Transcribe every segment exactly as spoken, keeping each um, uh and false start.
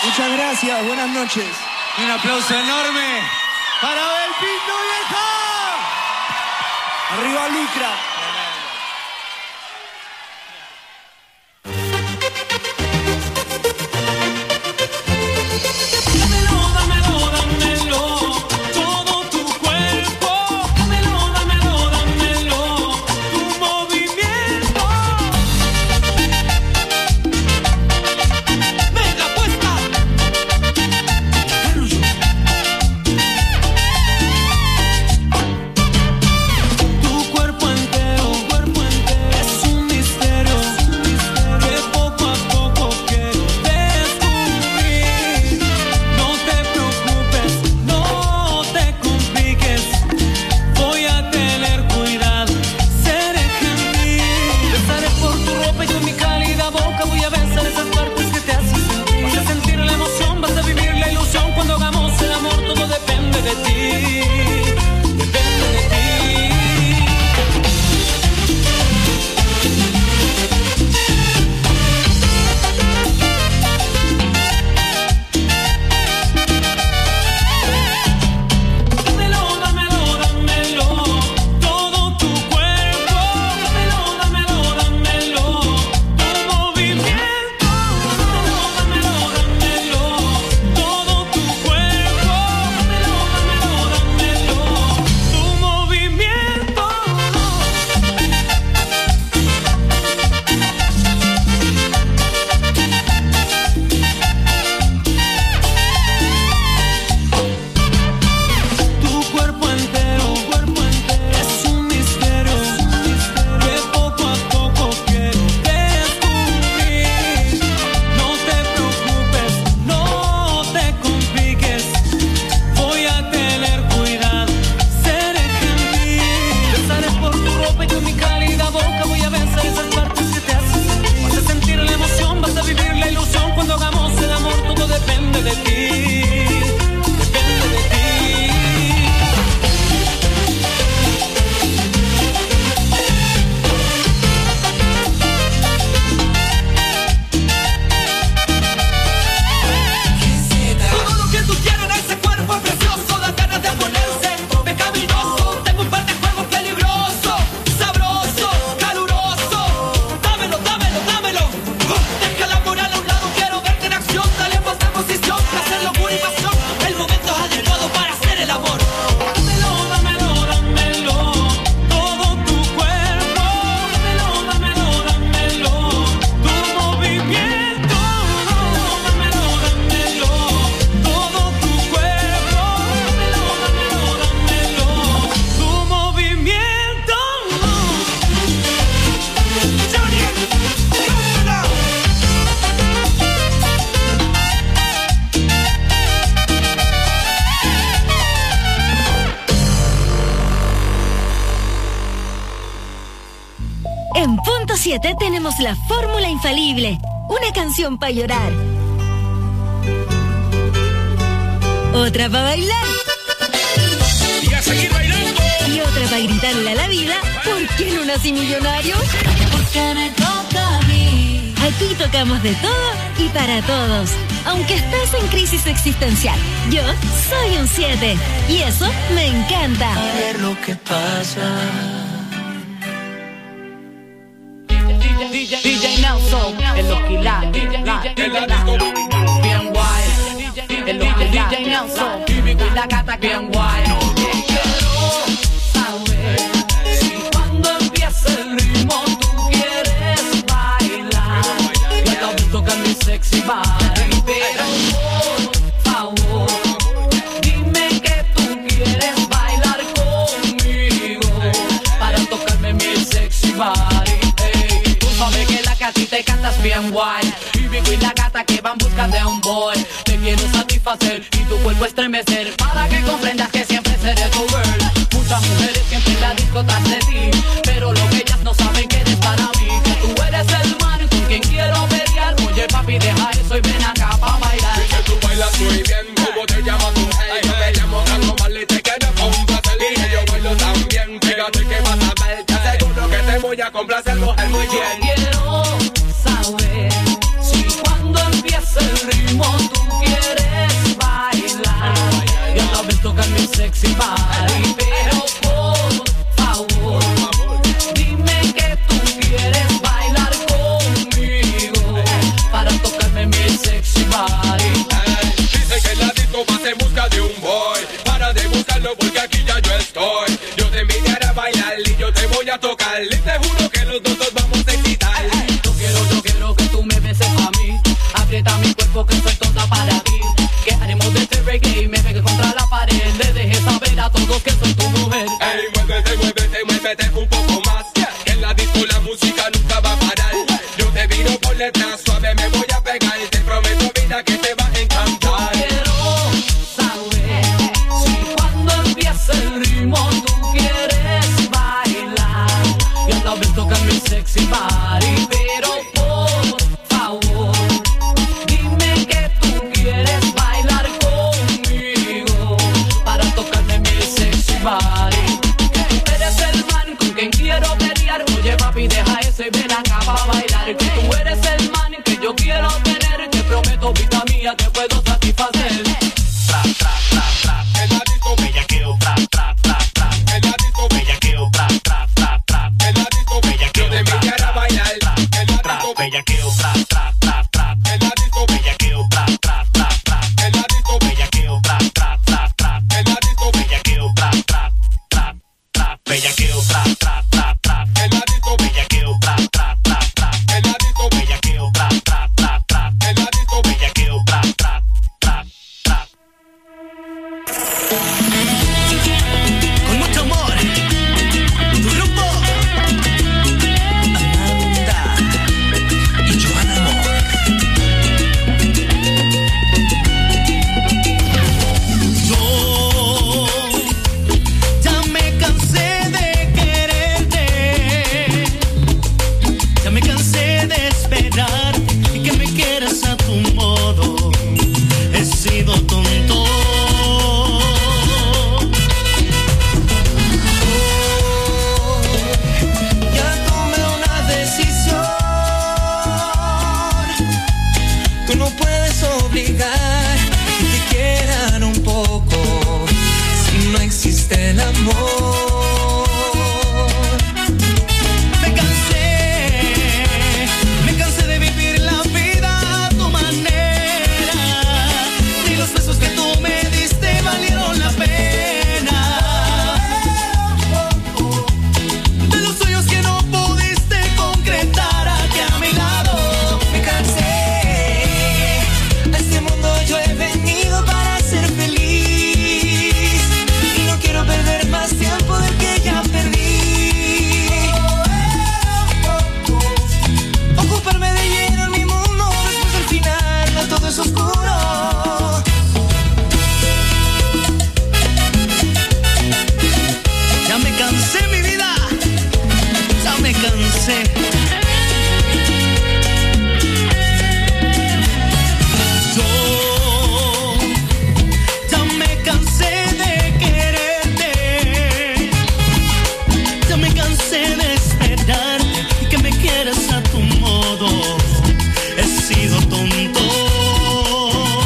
Muchas gracias, buenas noches. Un aplauso enorme para Belpinto, vieja. Arriba Lucra. Tenemos la fórmula infalible. Una canción para llorar. Otra para bailar. Y a seguir bailando. Y otra para gritarle a la vida: ¿por qué no nací millonario? Porque me toca a mí. Aquí tocamos de todo y para todos. Aunque estés en crisis existencial, yo soy un siete. Y eso me encanta. A ver lo que pasa. D J, D J Nelson, el Oquilá, bien guay, el Oquilá, D J Nelson, y la gata bien guay. Quiero saber si cuando empiece el ritmo tú quieres bailar. Yo te tocar mi sexy body, pero por favor, dime que tú quieres bailar conmigo para tocarme mi sexy body. Sabe que la que a ti te cantas bien guay. Y Vico y la gata que van busca de un boy. Te quiero satisfacer y tu cuerpo estremecer, para que comprendas que siempre seré tu girl. Muchas mujeres siempre en la disco tras de ti, pero lo que ellas no saben que eres para mí. Que tú eres el man con quien quiero pelear. Oye papi, deja eso y ven acá pa' bailar. Y que tú bailas muy bien, ¿cómo te llamas tú? Hey, yo me llamo Carlos Marley y te quiero complacer. Y que yo bailo tan bien, fíjate que vas a ver. Te aseguro que te voy a complacer, mujer, muy bien. Quiero saber si cuando empiece el ritmo tú sexy body. Pero por favor, dime que tú quieres bailar conmigo para tocarme mi sexy body. Dice que en la disco vas en busca de un boy. Para de buscarlo porque aquí ya yo estoy. Yo te invitaré a bailar y yo te voy a tocar. Y te juro que los dos nos vamos a excitar. Yo quiero, yo quiero que tú me beses a mí. Aprieta mi cuerpo que soy toda para ti. Que haremos de este reggae y me pegue contra la pared. Le dejes saber a todos que soy tu mujer. Ey, muévete, muévete, muévete un poco más. Que en la disco la música nunca va a parar. Yo te viro por detrás, suave me voy a pegar. Te prometo vida que te va a encantar. Quiero saber si cuando empiece el ritmo tú quieres bailar y a la vez tocar mi sexy body. Pero por favor, dime que tú quieres bailar conmigo para tocarme mi sexy body. Que tú eres el man con quien quiero pelear. Oye papi, deja ese ven acá para bailar. Que tú eres el man que yo quiero tener. Te prometo vida mía te puedo satisfacer. Tra, tra, tra, tra. En la disco bellaqueo, tra, tra, tra, tra. En la disco bellaqueo, tra, tra, tra, tra. En la disco bellaqueo, de mi cara bailar. En la disco bellaqueo, tra, tra, tra, tra. En la disco bellaqueo, tra, tra, tra, tra. En la disco bellaqueo, tra, tra, tra, tra. En la disco bellaqueo, tra, tra, tra, tra. Bellaqueo, tra, tra, tra, tra. En la disco bellaqueo, tra, tra, tra, tra. En la disco bellaqueo, tra, tra, tra, tra. En la disco bellaqueo, tra, tra, tra, tra. Con mucho amor, tu grupo Amanda y Joana Amor. Yo ya me cansé de quererte, ya me cansé de esperar y que me quieras a tu modo. He sido tonto. Ya tomé una decisión. Tú no puedes obligar que te quieran un poco si no existe el amor. Me cansé, me cansé de vivir la vida a tu manera. Ni los besos que tú me diste valieron la pena. De los sueños que no pudiste concretar aquí a mi lado. Me cansé. A este mundo yo he venido para ser feliz y no quiero perder más tiempo del que ya perdí. Ocuparme de lleno en mi mundo después del final, no todo es oscuro. Ya me cansé, mi vida, ya me cansé. Yo ya me cansé de quererte, ya me cansé de esperar y que me quieras a tu modo. He sido tonto.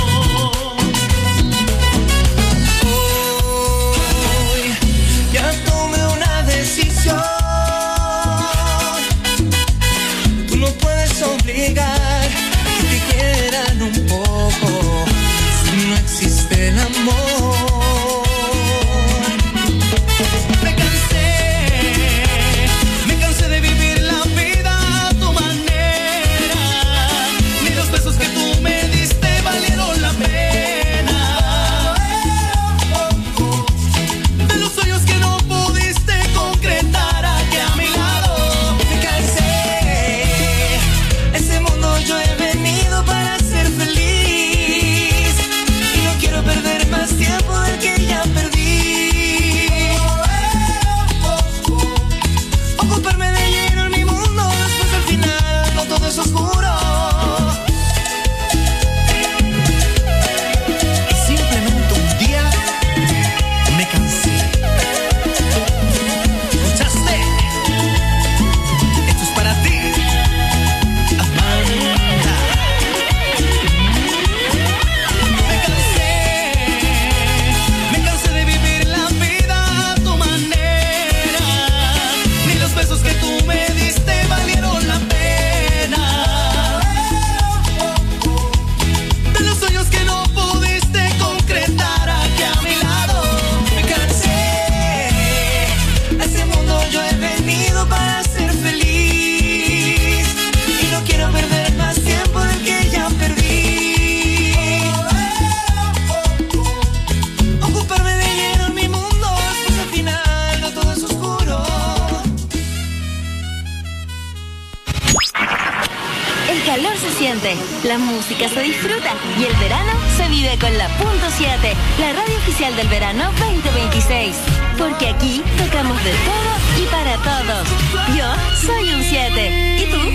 La música se disfruta y el verano se vive con la Punto siete, la radio oficial del verano veinte veintiséis. Porque aquí tocamos de todo y para todos. Yo soy un siete. ¿Y tú?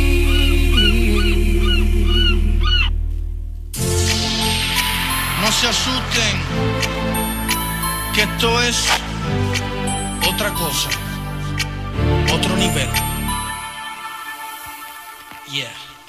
No se asusten, que esto es otra cosa, otro nivel. Yeah.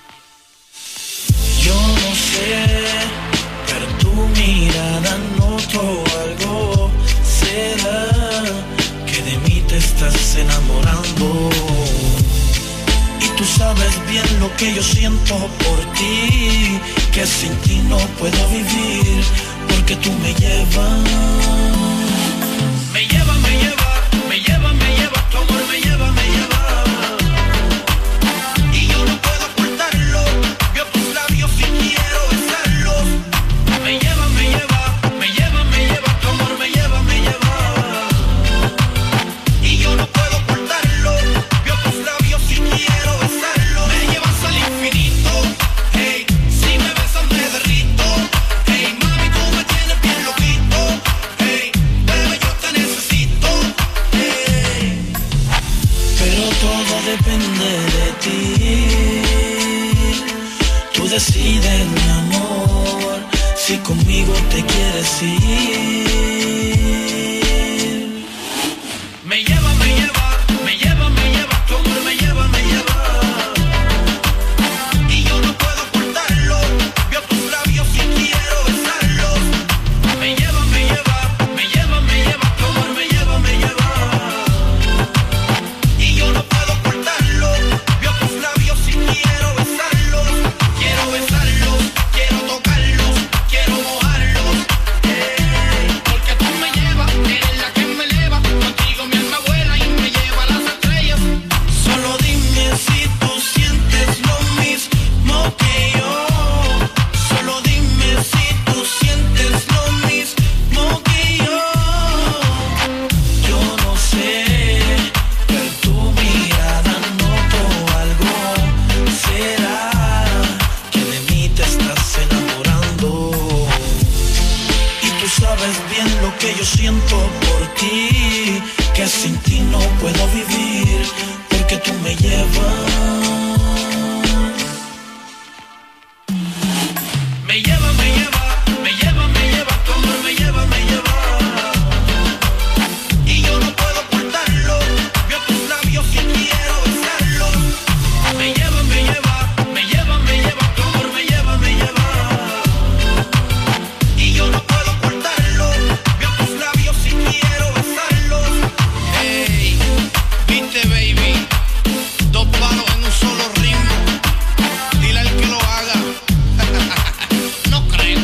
Yo no sé, pero tu mirada noto algo. ¿Será que de mí te estás enamorando? Y tú sabes bien lo que yo siento por ti, que sin ti no puedo vivir, porque tú me llevas. Me lleva, me lleva, me lleva, me lleva, tu amor me lleva, me lleva. Y yo no puedo ocultarlo, veo tus labios y quiero besarlos. Me lleva, me lleva, me lleva, me lleva, tu amor me lleva, me lleva. Y yo no puedo ocultarlo, veo tus labios y quiero besarlos. Me llevas al infinito, hey, si me besas me derrito. Hey, mami, tú me tienes bien loquito. Hey, bebé, yo te necesito. Hey, pero todo depende de ti. Tú decides, mi amor, si conmigo te quieres ir. Me lleva, me lleva, me lleva, me lleva, tu amor me lleva, me lleva. Y yo no puedo ocultarlo, veo tus labios y quiero besarlos. Me lleva, me lleva, me lleva, me lleva, tu amor me lleva, me lleva. Y yo no puedo ocultarlo, veo tus labios y quiero besarlos. Quiero besarlos, quiero tocarlos, quiero mojarlos. Hey, porque tú me llevas, eres la que me eleva. Contigo mi alma vuela y me lleva a las estrellas. Solo dime si tú sientes lo mismo que yo. Solo dime si tú sientes lo mismo que yo. Yo no sé, pero tu mirada noto algo. ¿Será que de mí te estás enamorando? Y tú sabes bien lo que yo siento por ti, que sin ti no puedo vivir, porque tú me llevas. Me lleva, me lleva, me lleva, me lleva, tu amor me lleva, me lleva. Y yo no puedo ocultarlo, veo tus labios y quiero besarlos. Me lleva, me lleva, me lleva, me lleva, tu amor me lleva, me lleva. Y yo no puedo ocultarlo, veo tus labios y quiero besarlos. Hey, viste baby, dos palos en un solo ritmo. Dile al que lo haga. No creo.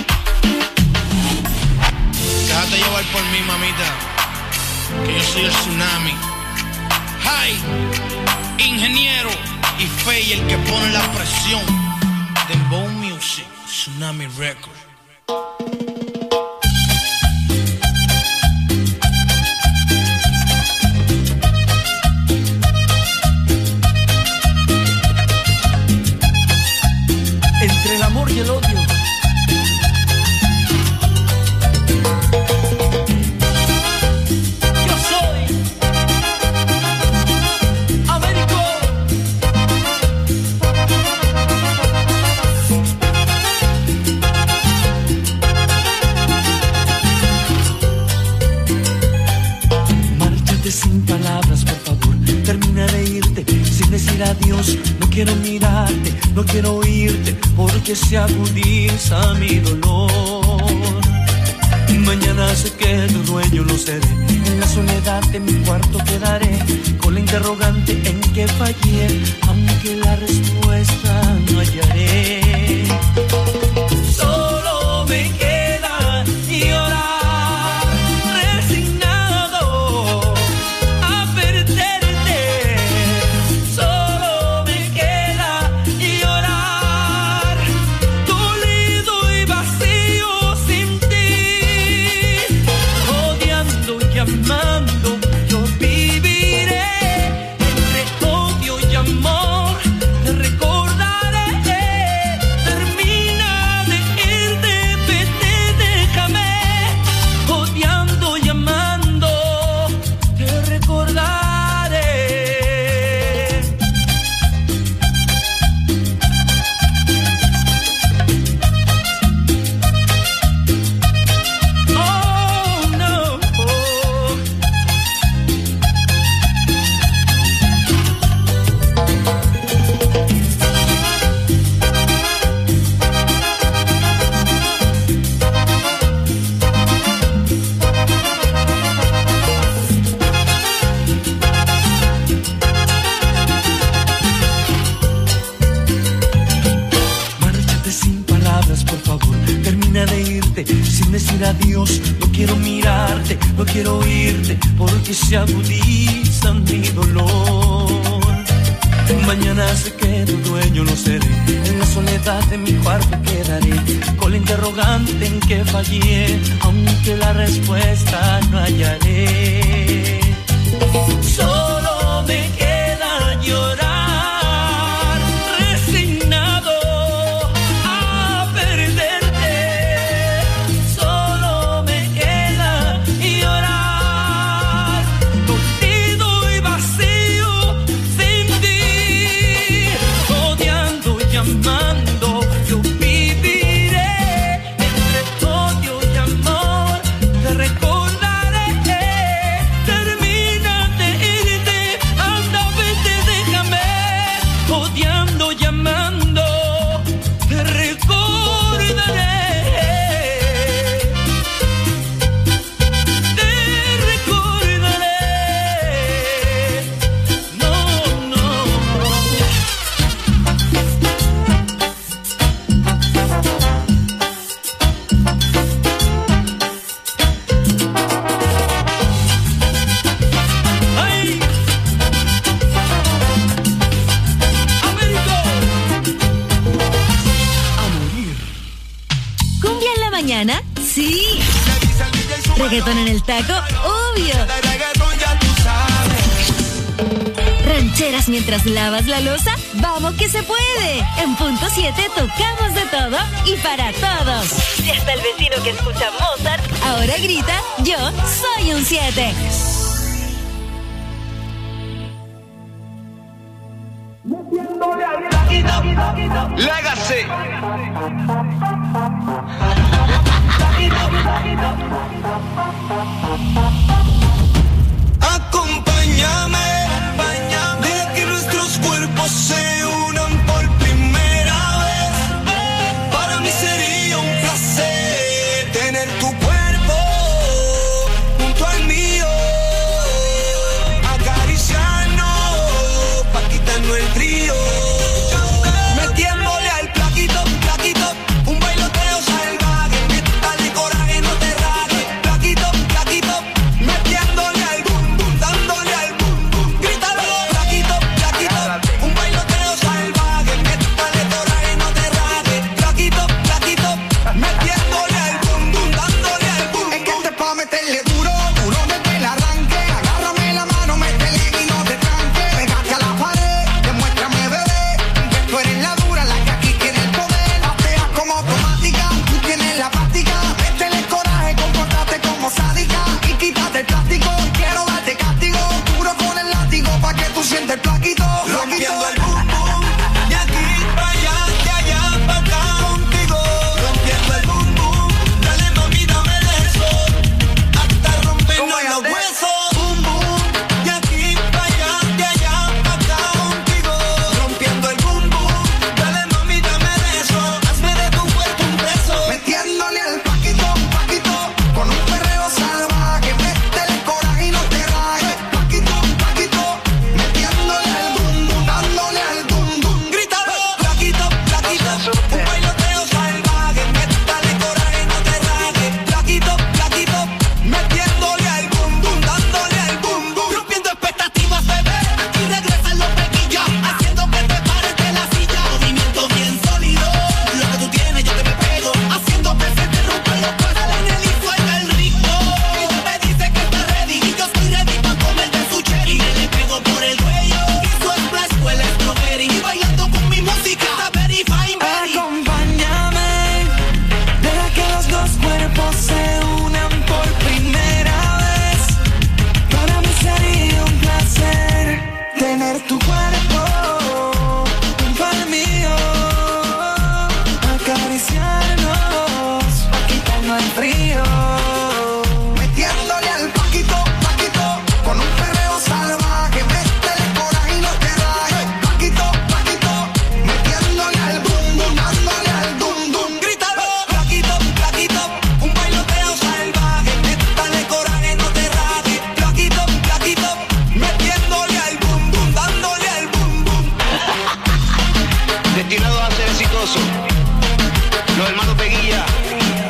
Déjate llevar por mí, mamita, que yo soy el tsunami. Hi, ingeniero y Fey, el que pone la presión. Dembow Music, Tsunami Record. Entre el amor y el odio. Yo soy Américo. Márchate sin palabras, por favor. Termina de irte sin decir adiós. No quiero mirarte, no quiero oírte, porque se agudiza mi dolor. Mañana sé que tu dueño lo seré. En la soledad de mi cuarto quedaré, con la interrogante en que fallé, aunque la respuesta no hallaré. Solo me queda llorar, resignado a perderte. Solo me queda llorar, dolido y vacío sin ti. Odiando y amando, yo viviré entre odio y amor. Te recordaré, termina. pena de irte sin decir adiós. No quiero mirarte, no quiero oírte, porque se agudiza mi dolor. Mañana sé que tu dueño no seré, en la soledad de mi cuarto quedaré, con la interrogante en que fallé, aunque la respuesta no hallaré. Solo me queda llorar, resignado a perderte. Solo me queda llorar, torcido y vacío sin ti, odiando y amando. Yo viviré entre odio y amor, te recordaré. Termina de irte, anda, vete, déjame, odiando y amando, te recordaré. Te recordaré. No, no. ¡Ay! ¡Américo! A morir. ¿Cumbia en la mañana? Sí. ¿Reggaetón en el taco? Obvio. ¿Rancheras mientras lavas la loza? ¡Vamos que se puede! En punto siete tocamos de todo y para todos. Si hasta el vecino que escucha Mozart ahora grita, yo soy un siete. Legacy. Acompáñame, deja que nuestros cuerpos se unan por primera vez. Para mí sería un placer tener tu cuerpo junto al mío, acariciarnos pa' quitarnos el frío, metiéndole al plaquito, plaquito, un bailoteo salvaje, métale coraje, no te rajes, plaquito, plaquito, metiéndole al bum bum, dándole al bum bum, grítalo, plaquito, plaquito, un bailoteo salvaje, métale coraje, no te rajes, plaquito, plaquito, metiéndole al bum bum, dándole al bum. Es que este pa' meterle duro, duro desde el arranque, agárrame la mano, métele y no te tranques, pégate a la pared, demuéstrame bebé, que tú eres la dura, la que aquí tiene el poder, patea como automática, tú tienes la práctica, métele coraje, comportate como sádica, y quítate el plástico, quiero darte castigo, duro con el látigo, pa' que tú sientes el plaquito, rompiendo el bum bum, de aquí pa' allá, de allá pa' acá, contigo, rompiendo el bum bum, dale mami, dame de eso, hasta rompernos los huesos, bum bum, de aquí pa' allá, de allá pa' acá, contigo, rompiendo el bum bum, dale mami, dame de eso, hazme de tu cuerpo un preso, metiéndole al paquito, paquito, con un perreo salvaje, métele coraje y no te rajes, paquito, paquito, metiéndole al bum bum, dándole al bum bum, grítalo, plaquito, plaquito, un bailoteo salvaje, métale coraje y no te rajes, plaquito, plaquito, metiéndole al bum bum, dándole al bum bum, rompiendo expectativas, bebé, aquí regresan los pequillos, haciendo que te pares de la silla, movimiento bien sólido, lo que tú tienes yo te me pego, haciendo que se te rompan los pasos, dale en el y suelta el ritmo, y tú me dices que estás ready, y yo estoy ready pa' comerte su cherry, y le pego por el cuello, y su splash huele a strawberry, y bailando con mi música, está very fine, very. Acompáñame, deja que los dos cuerpos se unan por primera vez, para mí sería un placer tener tu cuerpo junto al mío, acariciarnos, pa' quitarnos el frío, metiéndole al paquito, paquito, con un perreo salvaje, métele coraje y no te rajes, paquito, paquito, metiéndole al bum bum, dándole al bum bum, grítalo, plaquito, plaquito, un bailoteo salvaje, métale coraje, no te rajes, plaquito, plaquito, metiéndole al bum bum, dándole al bum bum. Destinados a ser exitosos. Los hermanos Peguilla.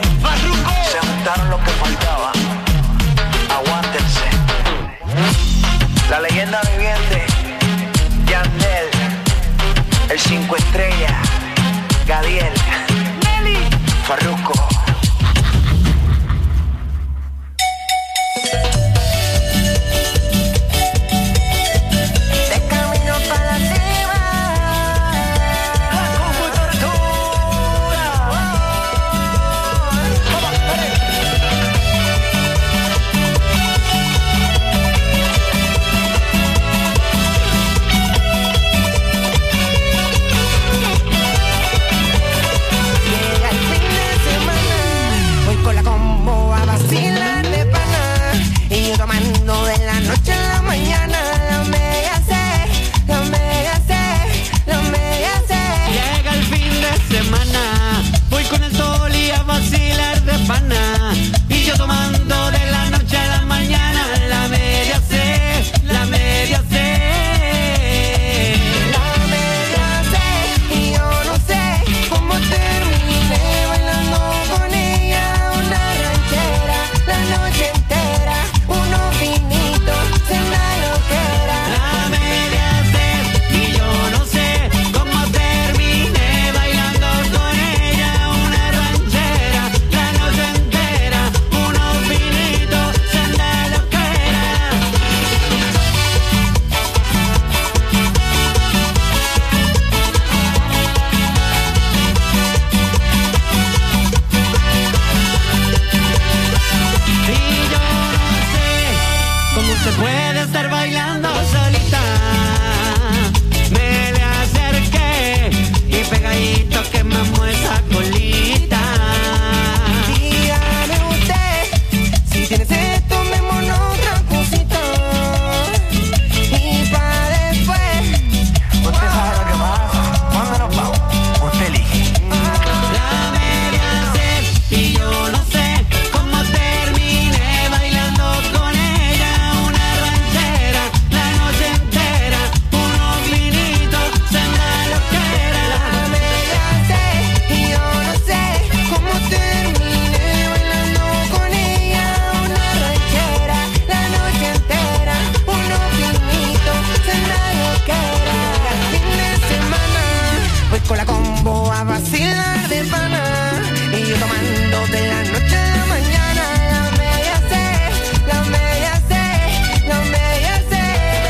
de la noche a la mañana, la media sé, la media sé, la media sé.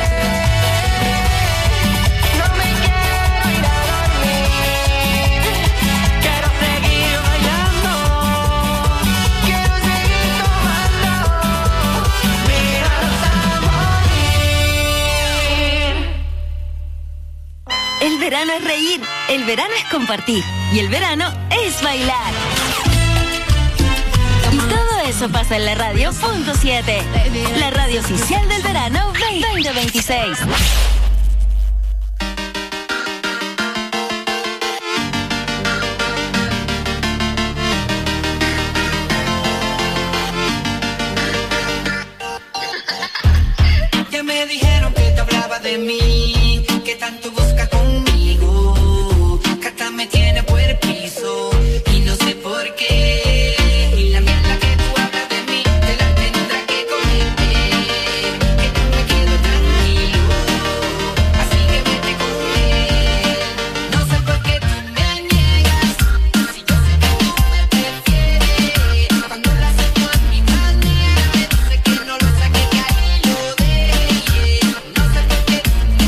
No me quiero ir a dormir, quiero seguir bailando, quiero seguir tomando, mira hasta morir. El verano es reír, el verano es compartir y el verano es bailar. Y todo eso pasa en la radio punto siete, la radio oficial del verano veinte veintiséis. Ya me dijeron que te hablaba de mí, que tanto busca conmigo, que hasta me tiene por el piso y no sé por qué. Y la mierda que tú hablas de mí te la tendrá que comer, que no me quedo tranquilo, así que vete con él. No sé por qué tú me niegas, si yo sé que tú me prefieres. Cuando lo hacemos a mi manera me dice que no lo saque, que ahí lo deje. No sé por qué tú me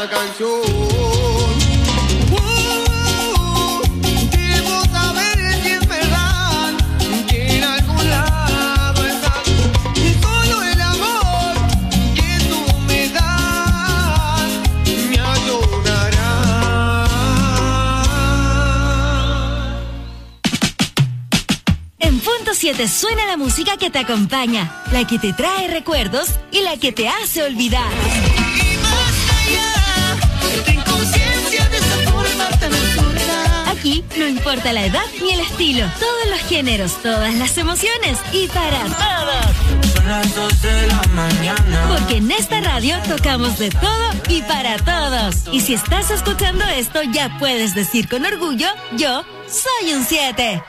esta canción. Uh, debo saber si es verdad que en algún lado estás. Solo el amor que tú me das me ayudará. En Punto siete suena la música que te acompaña, la que te trae recuerdos y la que te hace olvidar. Y más allá, ten conciencia de esa forma tan absurda. Aquí no importa la edad ni el estilo, todos los géneros, todas las emociones y para todos. Son las dos de la mañana. Porque en esta radio tocamos de todo y para todos. Y si estás escuchando esto, ya puedes decir con orgullo, yo soy un siete.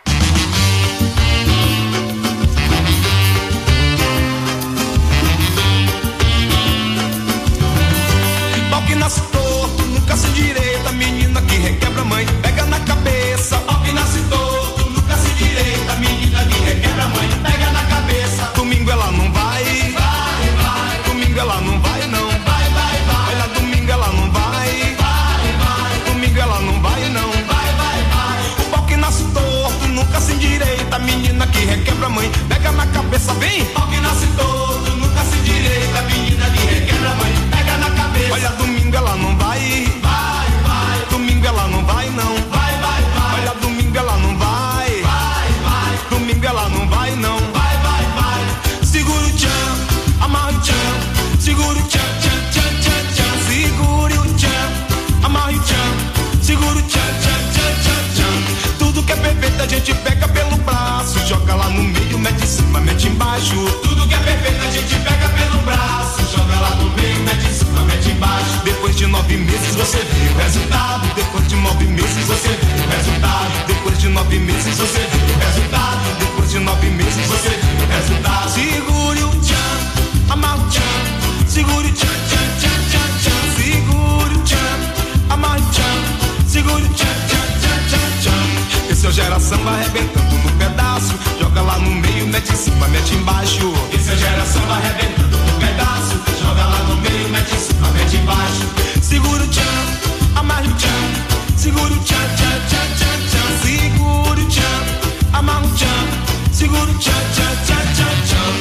Pau que nasce torto, nunca se direita. Menina que requebra mãe, pega na cabeça. Pau que nasce torto, nunca se direita. Menina que requebra mãe, pega na cabeça. Domingo ela não vai, vai, vai. Domingo ela não vai não, vai, vai, vai. Olha, domingo ela não vai, vai, vai. Domingo ela não vai não, vai, vai, vai. O pau que nasce torto, nunca se direita. Menina que requebra mãe, pega na cabeça, vem. Pau que nasce torto, nunca se direita. Menina que requebra mãe, pega na cabeça. Olha, domingo ela não vai, vai, vai. Domingo ela não vai não, vai, vai, vai. Olha, domingo ela não vai, vai, vai. Domingo ela não vai não, vai, vai, vai. Segura o tchan, amarra o tchan. Segura o tchan, tchan, tchan, tchan, tchan. Segura o tchan, amarra o tchan. Segura o tchan, tchan, tchan, tchan, tchan. Tudo que é perfeito a gente pega pelo braço, joga lá no meio, mete em cima, mete embaixo. Tudo que é perfeito a gente pega pelo braço, joga lá no meio, mete em cima, mete embaixo. Depois de nove meses você vê o resultado. Depois de nove meses você vê o resultado. Depois de nove meses você vê o resultado. Depois de nove meses você vê o resultado. Segure o tchan, amarra o tchan. Segure o tchan, tchan, tchan, tchan, tchan. Segure o tchan, amarra o tchan. Segure o tchan, tchan, tchan, tchan, tchan. Esse é o geração vai arrebentando no pedaço. Joga lá no meio, mete em cima, mete embaixo. Esse é o geração vai arrebentando no pedaço. Joga lá no meio, mete em cima, mete embaixo. Segura o tchan, amarra o tchan. Segura o tchan, tchan, tchan, tchan, tchan. Segura o tchan, amarra o tchan. Segura o tchan, tchan, tchan, tchan, tchan.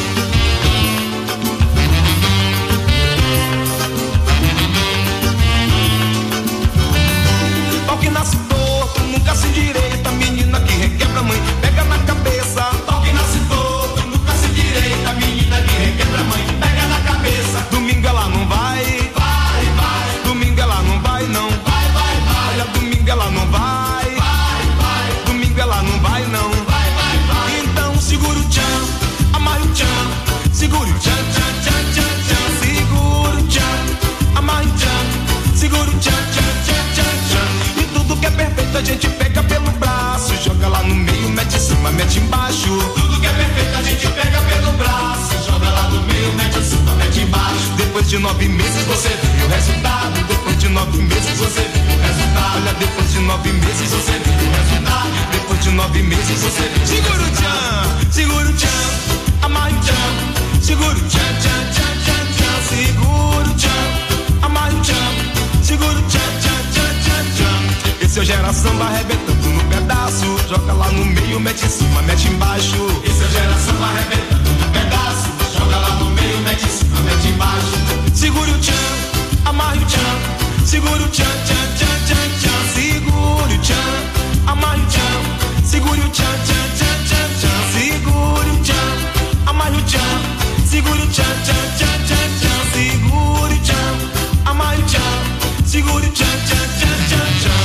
Pau que nasce torto, nunca se direita. Menina que requebra mãe, pega na cabeça. Pau que nasce torto, nunca se direita. Menina que requebra mãe, pega na cabeça. Domingo ela não vai, vai, vai. Domingo ela não vai não, vai, vai, vai. Olha, domingo ela não vai, vai, vai. Domingo ela não vai não, vai, vai, vai. Então segura o tchan, amarra o tchan. Segura o tchan, tchan, tchan, tchan, tchan. Segura o tchan, amarra o tchan. Segura o tchan, tchan, tchan, tchan, tchan. E tudo que é perfeito a gente pega pelo braço, joga lá no meio, mete em cima, mete embaixo. Tudo que é perfeito a gente pega pelo braço, joga lá no meio, mete em cima, mete embaixo. Depois de nove meses você vê o resultado. Depois de nove meses você vê o resultado. Olha, depois de nove meses você vê o resultado. Depois de nove meses você vê. Segura o tchan, segura o tchan, amarra o tchan. Segura o tchan, tchan, tchan, tchan, tchan. Segura o tchan, amarra o tchan. Segura o tchan, tchan, tchan, tchan, tchan. Esse é o geração vai arrebentando no pedaço. Joga lá no meio, mete em cima, mete embaixo. Esse é o geração vai arrebentando no pedaço. Joga lá no meio, mete em cima, mete embaixo. Segura o tchan, amarra o tchan. Segura o tchan, tchan, tchan, tchan, tchan. Segura o tchan, amarra o tchan. Segura o tchan, tchan, tchan, tchan, tchan. Segura o tchan, amarra o tchan. Segura o tchan, tchan, tchan, tchan, tchan. Segura o tchan, amarra o tchan. Segura o tchan, tchan, tchan, tchan, tchan.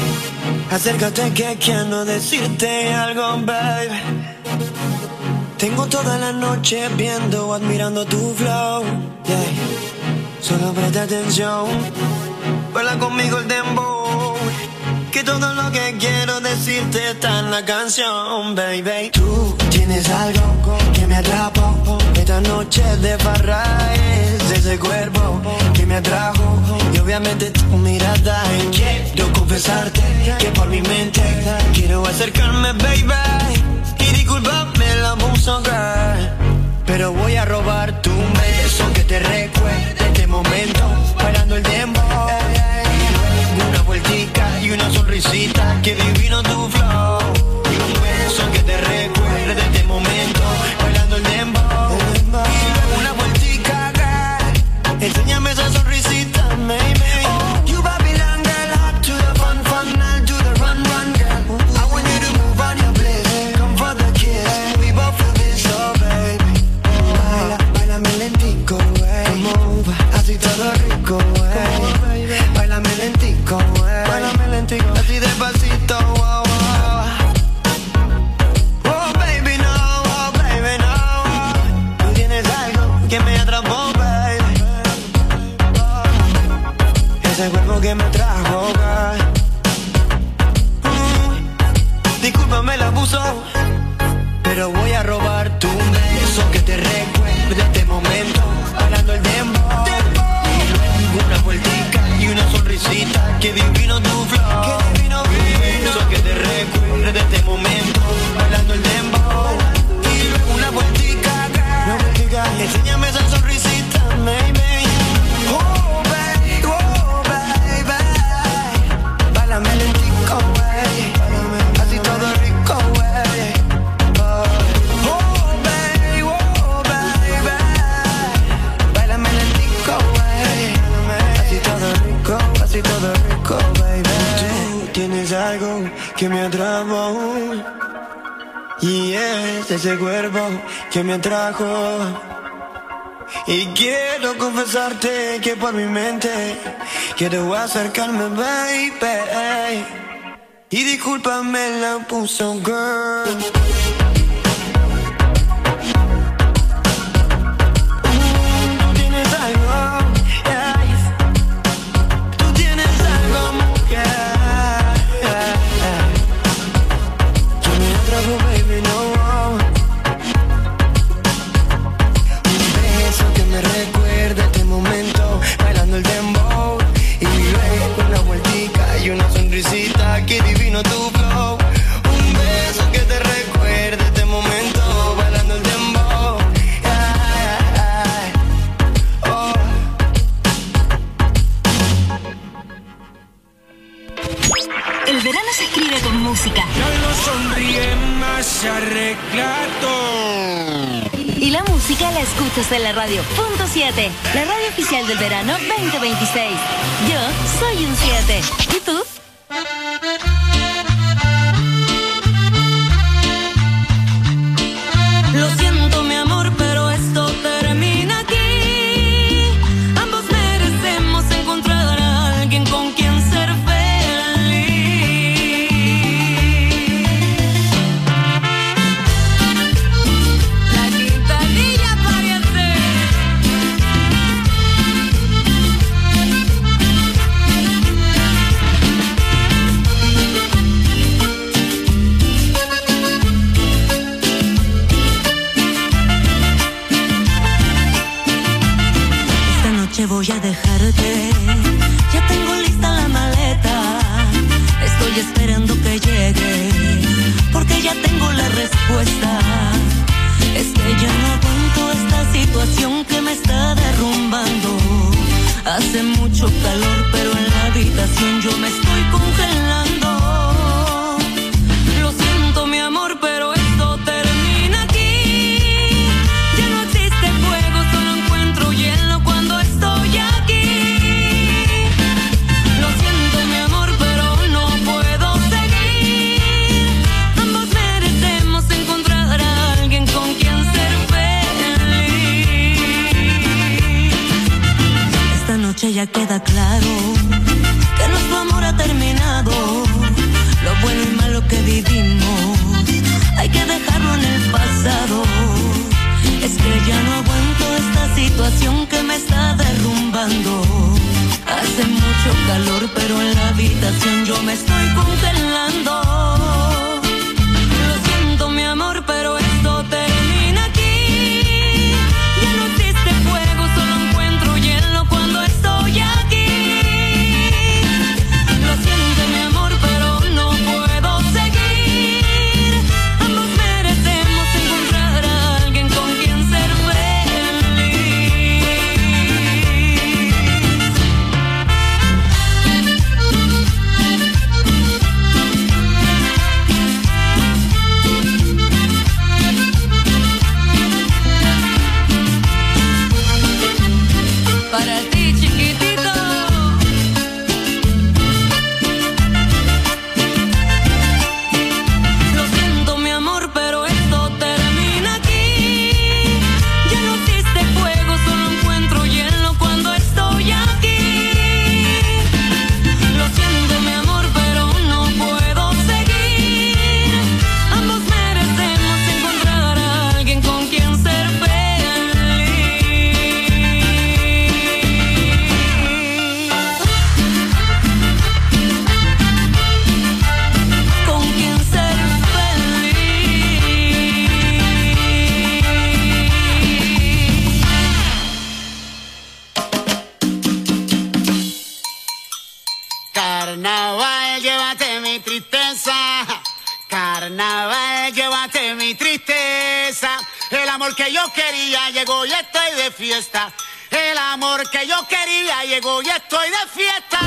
Acércate que quiero decirte algo, baby. Tengo Tengo toda la noche viendo, admirando tu flow. Yeah. Solo presta atención, baila conmigo el dembow, que todo lo que quiero decirte está en la canción, baby. Tú tienes algo que me atrapa, esta noche de farra es ese cuerpo que me atrajo, y obviamente tu mirada. Y quiero confesarte que por mi mente quiero acercarme, baby, y disculpame el abuso, girl, pero voy a robar tu beso que te recuerde este momento, bailando el dembow. Una vueltica y una sonrisita, que divino tu flow, y un beso que te recuerde de este momento, bailando el dembow. Y luego una vueltica, girl, enséñame esa sonrisita, maybe. Oh, you Babylon girl, hot to the fun, fun, I'll do the run, run, girl. I want you to move on your place, come for the kiss, we both feel this, oh baby. Baila, bailame lentico, wey, move, así todo rico, wey. Bailame lentico, wey, bailame lentico, así despacito, wow, wow. Oh baby, no, oh baby, no. Tú tienes algo que me atrapó, baby. Ese cuerpo que me trajo, girl. Mm, discúlpame el abuso, pero voy a robar tu beso que te recuerde este momento, bailando el dembow. Una vueltica y una sonrisita, que divino tu flow, que divino, divino. Eso que te recuerde de este momento, bailando el dembow. Y luego una vueltica, girl, enséñame esa sonrisita, maybe. Oh baby, oh baby, bailame lentico, wey, así todo rico, wey. Oh baby, oh baby, bailame lentico, wey, así todo rico, así todo rico, baby. Tú tienes algo que me atrapó, y es ese cuerpo que me atrajo, y quiero confesarte que por mi mente quiero acercarme, baby, y discúlpame la puso, girl. Tú tienes algo, yeah. Tú tienes algo, mujer, yeah. Que me atrajo, baby, no. Un beso que me recuerda este momento, bailando el dembow. Y luego una vueltica y una sonrisita, que divino tu flow. Un beso que te recuerde este momento, bailando el dembow. Yeah, oh. El verano se escribe con música. No sonríe más, se arregla todo. Y la música la escuchas en la radio punto siete, la radio oficial del verano veinte veintiséis. Yo soy un siete. ¿Y tú? Lo siento, mi amor, pero esto termina aquí. Ambos merecemos encontrar a alguien con quien ser feliz. La quintanilla pariente. Esta noche voy a dejarte. Ya tengo lista la maleta. Estoy esperando que llegue, porque ya tengo la respuesta. Es que ya no aguanto esta situación que me está derrumbando. Hace mucho calor, pero en la habitación yo me estoy congelando. Lo siento, mi amor, pero esto termina aquí. Ya no existe fuego, solo encuentro hielo cuando estoy aquí. Lo siento, mi amor, pero no puedo seguir. Ambos merecemos encontrar a alguien con quien ser feliz. Esta noche ya queda claro que nuestro amor ha terminado. Lo bueno y malo que vivimos hay que amor que yo quería llegó y estoy de fiesta. El amor que yo quería llegó y estoy de fiesta.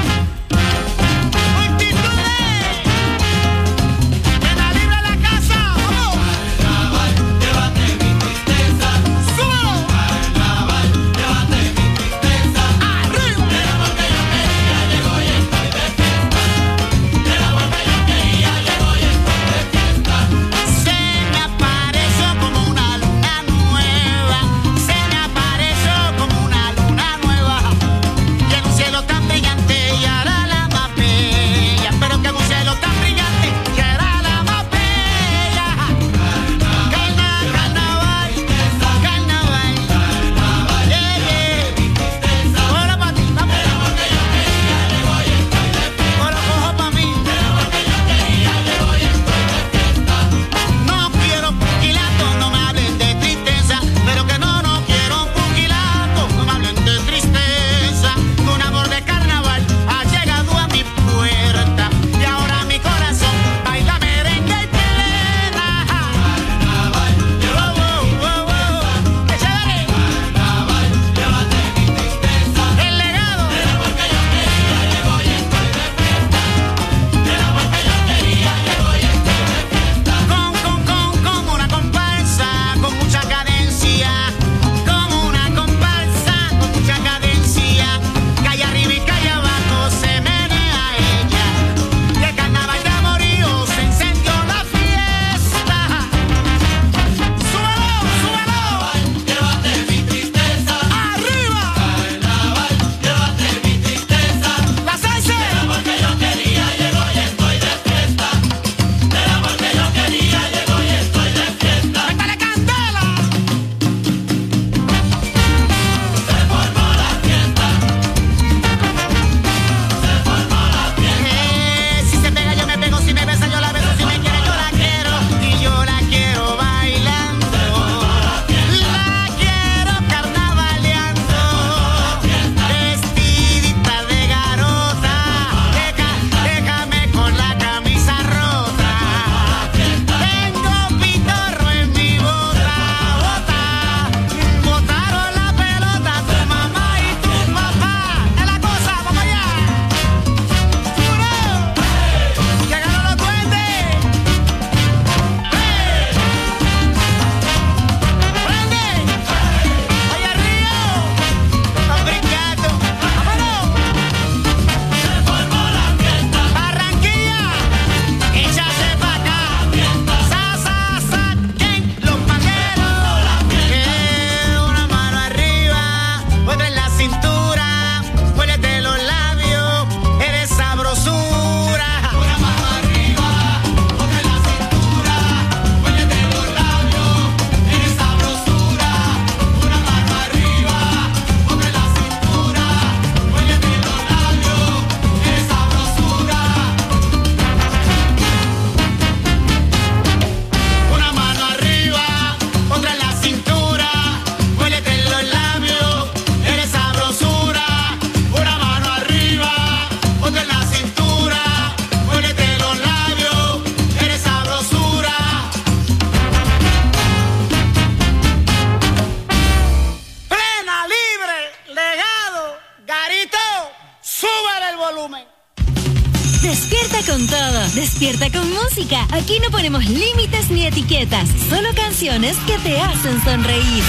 Despierta con música. Aquí no ponemos límites ni etiquetas, solo canciones que te hacen sonreír.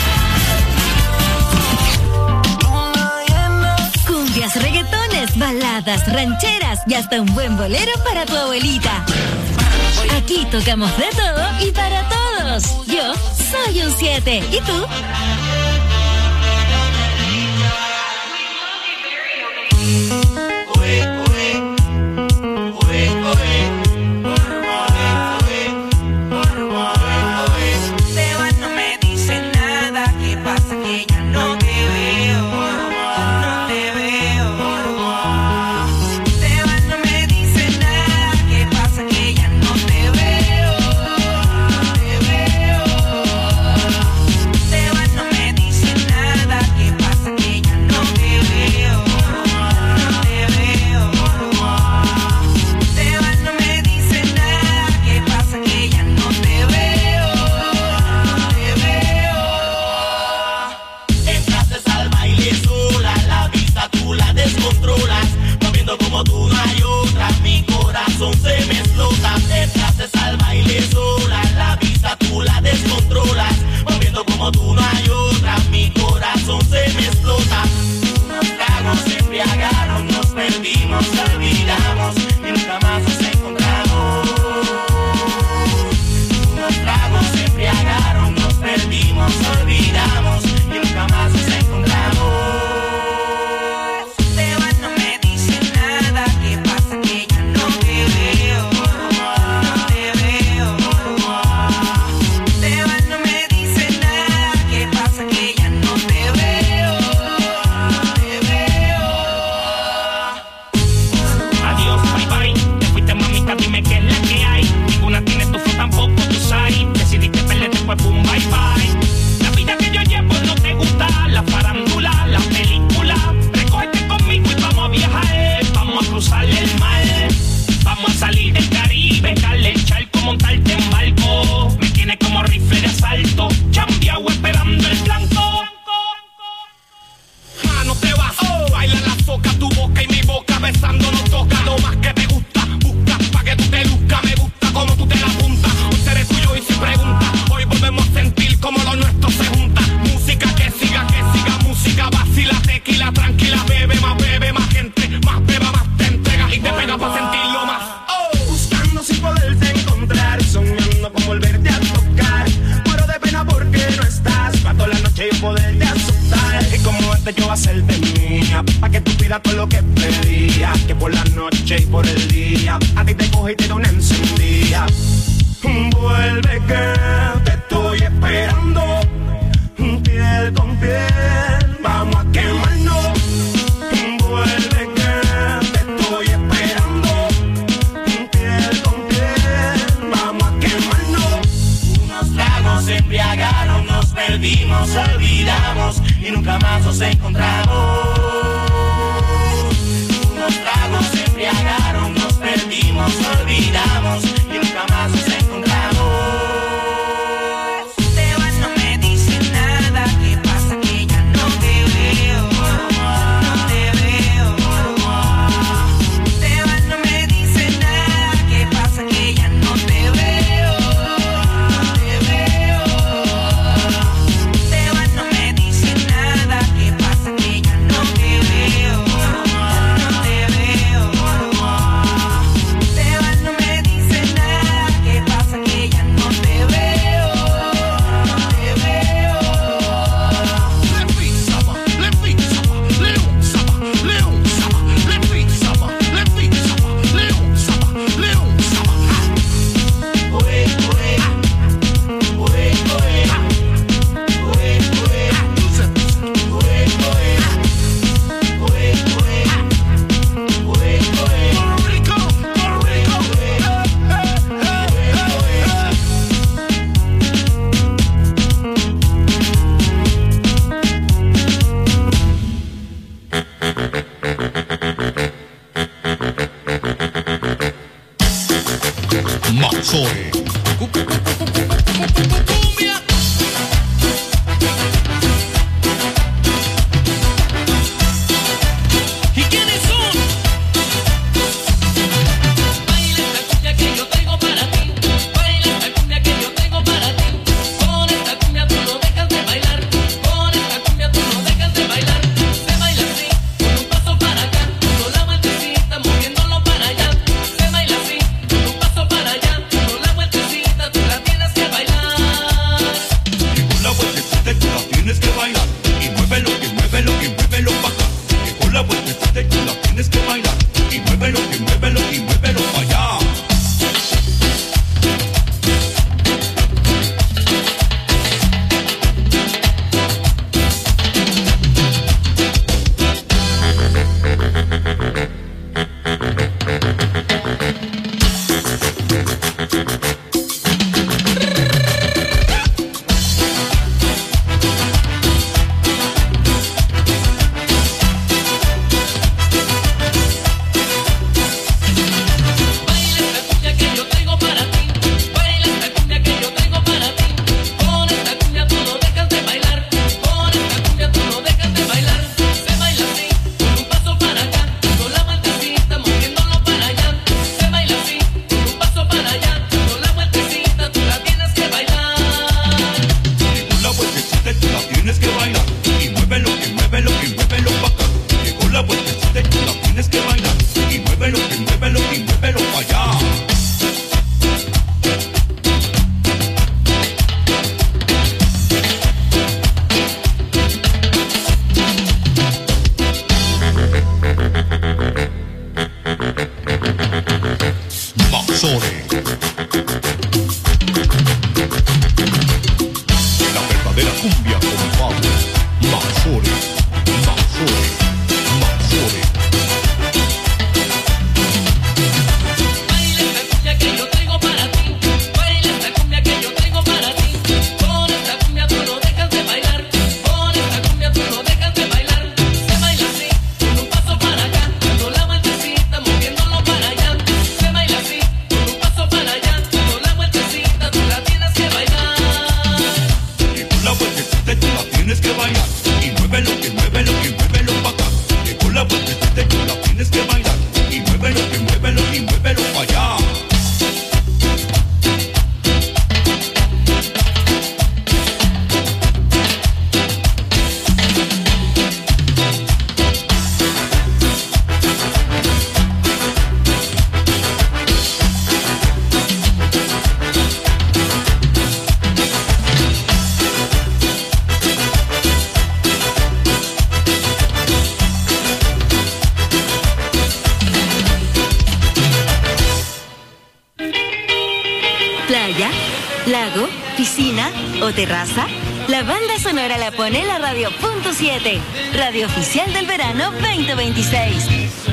Cumbias, reggaetones, baladas, rancheras y hasta un buen bolero para tu abuelita. Aquí tocamos de todo y para todos. Yo soy un siete. ¿Y tú? Te vas, no me dices Y como antes yo hacerte mía, pa' que tú pidas todo lo que pedías, que por la noche y por el día a ti te coge y te da una encendida. Vuelve que te estoy esperando, piel con piel, vamos a quemarnos. Vuelve que te estoy esperando, piel con piel, vamos a quemarnos. Unos tragos se embriagaron, nos perdimos, olvidamos y nunca más nos encontramos. Unos tragos se embriagaron, nos perdimos, olvidamos y nunca más nos encontramos. Te vas, no me dices nada, ¿qué pasa? Que ya no te veo, no te veo. Te vas, no me dices nada, ¿qué pasa? Que ya no te veo, no te veo. Te vas, no me dices nada, ¿qué pasa? Que ya no te veo, no te veo. Te vas, no me dices nada, ¿qué pasa? Que ya no te veo, no te veo. Maxore. ¿Y quiénes son? Baila esta cumbia que yo traigo para ti. Baila esta cumbia que yo traigo para ti. Con esta cumbia tú no dejas de bailar. Con esta cumbia tú no dejas de bailar. Se baila así, con un paso para acá, con la vueltecita moviéndolo para allá. Se baila así, con un paso para allá, con la vueltecita tú la tienes que bailar. Y con la vueltecita tú la tienes que bailar. Y muévelo, y muévelo, y muévelo para acá. Y con la vueltecita tú la tienes que bailar. Y muévelo, y muévelo, y muévelo para allá. Baila esta cumbia que yo traigo para ti. Baila esta cumbia que yo traigo para ti. Con esta cumbia tú no dejas de bailar. Con esta cumbia tú no dejas de bailar. Se baila así, con un paso para acá, con la vueltecita moviéndolo para allá. Se baila así, con un paso para allá, con la vueltecita tú la tienes que bailar. Y con la vueltecita tú la tienes que bailar. Y muévelo, y muévelo, y muévelo para acá. Y con la vueltecita tú la tienes que bailar. Y muévelo, y muévelo, y muévelo para allá. Maxore. La verdadera cumbia con Pablo. Maxore. Maxore. Maxore. Baila esta cumbia que yo traigo para ti. Baila esta cumbia que yo traigo para ti. Con esta cumbia tú no dejas de bailar. Con esta cumbia tú no dejas de bailar. Se baila así, con un paso para acá, con la vueltecita moviéndolo para allá. Se baila así, con un paso para allá, con la vueltecita tú la tienes que bailar. Y con la vueltecita ¿Oficina o terraza? La banda sonora la pone la radio punto siete, radio oficial del verano veinte veintiséis.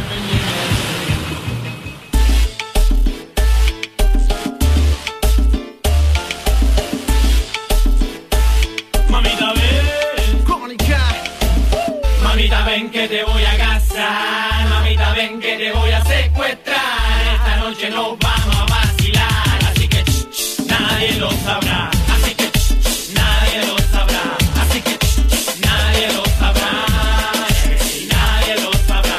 Mamita ven, mamita ven que te voy a casar, mamita ven que te voy a secuestrar, esta noche nos vamos a vacilar, así que ch, ch, nadie lo sabrá, así que ch, ch, nadie lo sabrá, así que ch, ch, nadie lo sabrá, y nadie lo sabrá.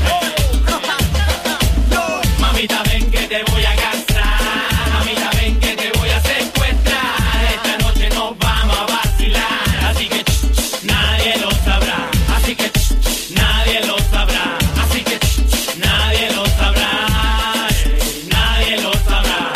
Mamita ven que te voy a casar, mamita ven que te voy a secuestrar, esta noche nos vamos a vacilar, así que ch, ch, nadie lo sabrá, así que ch, ch, nadie lo sabrá, así que ch, ch, nadie lo sabrá, nadie lo sabrá.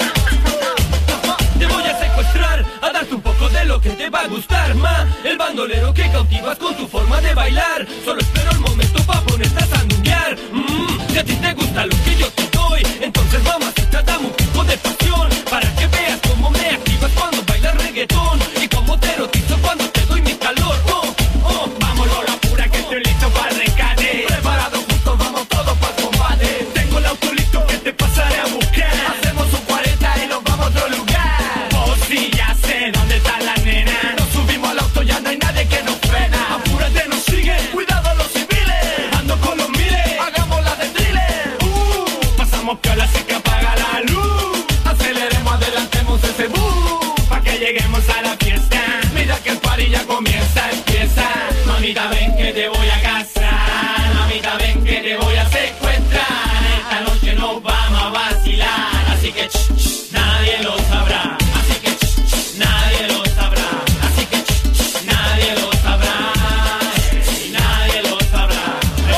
Te voy a secuestrar, a darte un poco de lo que te va a gustar, ma, el bandolero que cautivas con tu forma de bailar, solo espero el momento pa' ponerte a sandunguear. Mmm, si a ti te gusta lo que yo te doy, entonces mamacita dame un poco de pasión, para que veas cómo me activas cuando bailas reggaetón, y cómo te erotizo cuando te doy mi calor. Oh, oh, vámonos la pura que estoy listo para el rescate, preparado juntos vamos todos para el combate, tengo el auto listo que te pasaré a buscar, hacemos un cuarenta y nos vamos a otro lugar. Oh sí, ya sé dónde está la nena, nos subimos al auto, ya no hay nadie que nos frena, apúrate, nos sigue, cuidado los civiles, ando con los miles, hagamos la de thriller. Uh, pasamos piola así que apaga la luz, aceleremos, adelantemos ese bus, pa' que lleguemos a la fiesta, mira que el party ya comienza, empieza. Mamita ven que te voy a casar, mamita ven que te voy a secuestrar, esta noche nos vamos a vacilar, así que ch, ch, nadie lo sabrá, así que ch, ch, nadie lo sabrá, así que ch, ch, nadie lo sabrá, y nadie lo sabrá.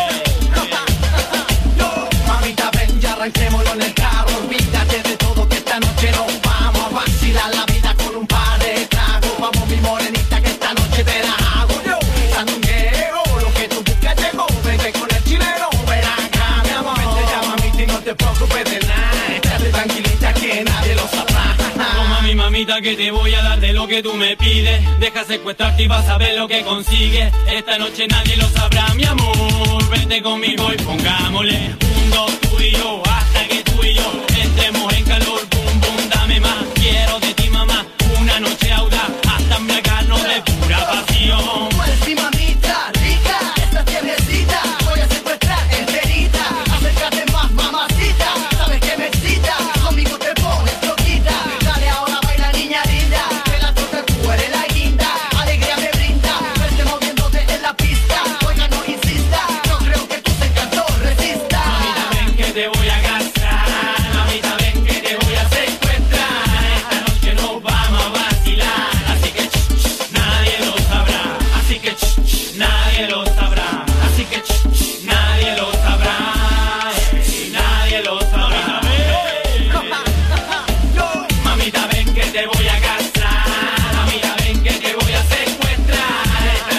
Mamita ven, ya arranquémoslo en el carro, olvídate de todo que esta noche nos vamos a vacilar la vida con un par de tragos, vamos mi morenita que esta noche te la hago yo, sandungueo, lo que tú buscas llegó, vete con el chileno, ven acá mi amor, vente ya mamita y no te preocupes de nada, estate tranquilita que nadie lo sabrá. Oh mami, mamita que te voy a dar de lo que tú me pides, deja secuestrarte y vas a ver lo que consigues, esta noche nadie lo sabrá mi amor, vente conmigo y pongámosle un, dos, tú y yo,